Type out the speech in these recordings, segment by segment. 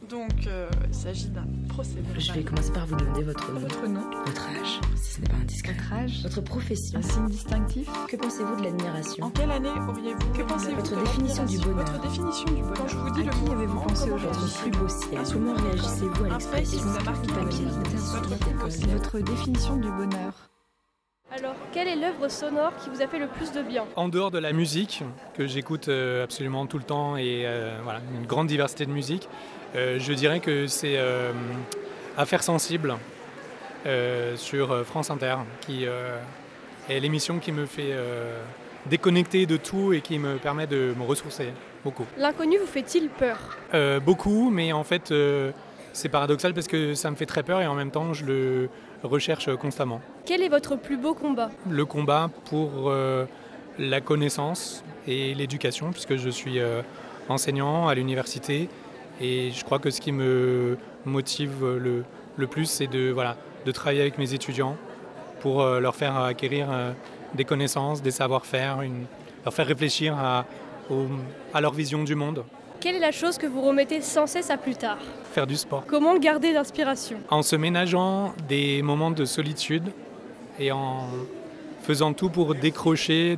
Donc, il s'agit d'un procès verbal. Je vais commencer par vous demander votre nom. Votre nom. Votre âge, si ce n'est pas indiscret. Votre âge. Votre profession. Un signe distinctif. Que pensez-vous de l'admiration? En quelle année auriez-vous? Que pensez-vous Votre de définition du l'admiration? bonheur. Votre définition du bonheur. Quand je vous dis À le qui mot avez-vous enfant, pensé comment aujourd'hui? réagissez-vous? Votre plus beau ciel. Un Comment souvenir réagissez-vous à Un fait qui l'expression vous a marqué papier, votre plus beau ciel. Votre définition du bonheur. Alors, quelle est l'œuvre sonore qui vous a fait le plus de bien? En dehors de la musique, que j'écoute absolument tout le temps, et voilà, une grande diversité de musique, je dirais que c'est Affaires sensibles sur France Inter, qui est l'émission qui me fait déconnecter de tout et qui me permet de me ressourcer beaucoup. L'inconnu vous fait-il peur? Beaucoup, mais en fait c'est paradoxal parce que ça me fait très peur et en même temps je le recherche constamment. Quel est votre plus beau combat? Le combat pour la connaissance et l'éducation, puisque je suis enseignant à l'université et je crois que ce qui me motive le plus, c'est de travailler avec mes étudiants pour leur faire acquérir des connaissances, des savoir-faire, leur faire réfléchir à leur vision du monde. Quelle est la chose que vous remettez sans cesse à plus tard? Faire du sport. Comment garder l'inspiration? En se ménageant des moments de solitude et en faisant tout pour décrocher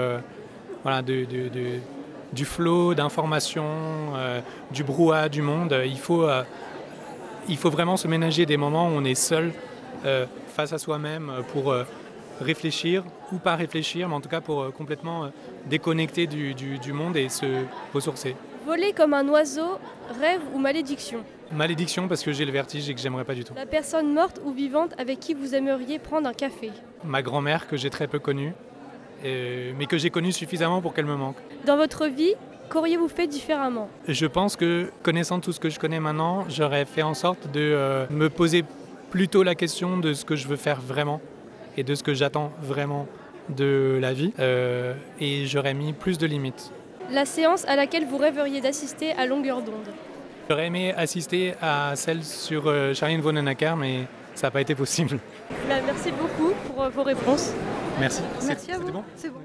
du flot d'informations, du brouhaha du monde. Il faut vraiment se ménager des moments où on est seul face à soi-même pour réfléchir ou pas réfléchir, mais en tout cas pour complètement déconnecter du monde et se ressourcer. Voler comme un oiseau, rêve ou malédiction? Malédiction parce que j'ai le vertige et que j'aimerais pas du tout. La personne morte ou vivante avec qui vous aimeriez prendre un café? Ma grand-mère que j'ai très peu connue, mais que j'ai connue suffisamment pour qu'elle me manque. Dans votre vie, qu'auriez-vous fait différemment? Je pense que, connaissant tout ce que je connais maintenant, j'aurais fait en sorte de me poser plutôt la question de ce que je veux faire vraiment et de ce que j'attends vraiment de la vie, et j'aurais mis plus de limites. La séance à laquelle vous rêveriez d'assister à longueur d'onde? J'aurais aimé assister à celle sur Charline Vanhoenacker, mais ça n'a pas été possible. Merci beaucoup pour vos réponses. Merci. Merci à vous. C'était bon ? C'est bon.